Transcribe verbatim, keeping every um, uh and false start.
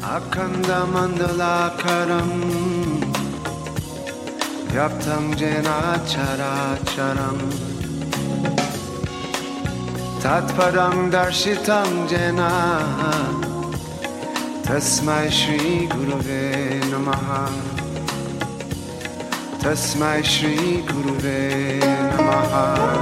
अखण्डमण्डलाकारं व्याप्तं येन चराचरं तत्पदं दर्शितं येन तस्मै श्रीगुरवे नमः तस्मै श्रीगुरवे नमः